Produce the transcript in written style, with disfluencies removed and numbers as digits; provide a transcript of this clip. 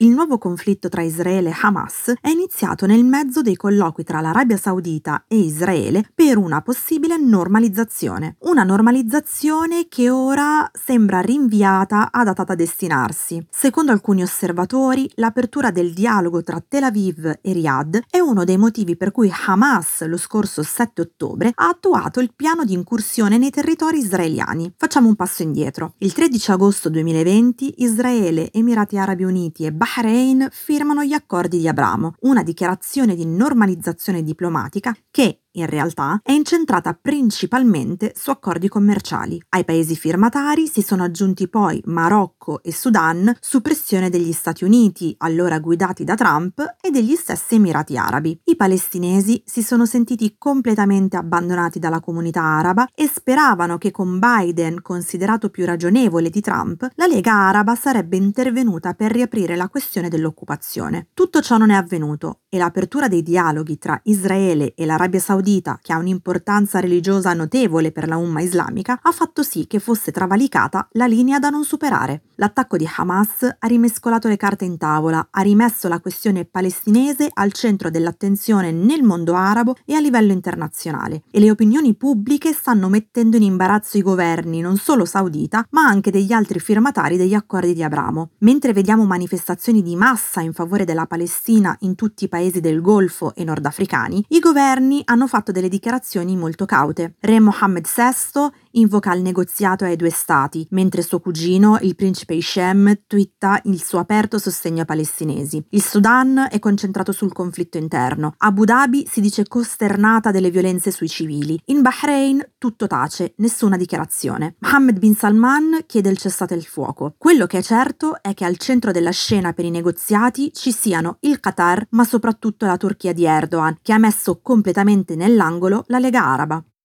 Il nuovo conflitto tra Israele e Hamas è iniziato nel mezzo dei colloqui tra l'Arabia Saudita e Israele per una possibile normalizzazione. Una normalizzazione che ora sembra rinviata a data da destinarsi. Secondo alcuni osservatori, l'apertura del dialogo tra Tel Aviv e Riyadh è uno dei motivi per cui Hamas lo scorso 7 ottobre ha attuato il piano di incursione nei territori israeliani. Facciamo un passo indietro. Il 13 agosto 2020 Israele, Emirati Arabi Uniti e Bahrain firmano gli accordi di Abramo, una dichiarazione di normalizzazione diplomatica che, in realtà, è incentrata principalmente su accordi commerciali. Ai paesi firmatari si sono aggiunti poi Marocco e Sudan su pressione degli Stati Uniti, allora guidati da Trump, e degli stessi Emirati Arabi. I palestinesi si sono sentiti completamente abbandonati dalla comunità araba e speravano che con Biden, considerato più ragionevole di Trump, la Lega Araba sarebbe intervenuta per riaprire la questione dell'occupazione. Tutto ciò non è avvenuto e l'apertura dei dialoghi tra Israele e l'Arabia Saudita, che ha un'importanza religiosa notevole per la umma islamica, ha fatto sì che fosse travalicata la linea da non superare. L'attacco di Hamas ha rimescolato le carte in tavola, ha rimesso la questione palestinese al centro dell'attenzione nel mondo arabo e a livello internazionale, e le opinioni pubbliche stanno mettendo in imbarazzo i governi non solo saudita, ma anche degli altri firmatari degli accordi di Abramo. Mentre vediamo manifestazioni di massa in favore della Palestina in tutti i paesi del Golfo e nordafricani, i governi hanno fatto delle dichiarazioni molto caute. Re Mohammed VI invoca il negoziato ai due stati, mentre suo cugino, il principe Hisham, twitta il suo aperto sostegno ai palestinesi. Il Sudan è concentrato sul conflitto interno. Abu Dhabi si dice costernata delle violenze sui civili. In Bahrain tutto tace, nessuna dichiarazione. Mohammed bin Salman chiede il cessate il fuoco. Quello che è certo è che al centro della scena per i negoziati ci siano il Qatar, ma soprattutto la Turchia di Erdogan, che ha messo completamente nell'angolo la Lega Araba.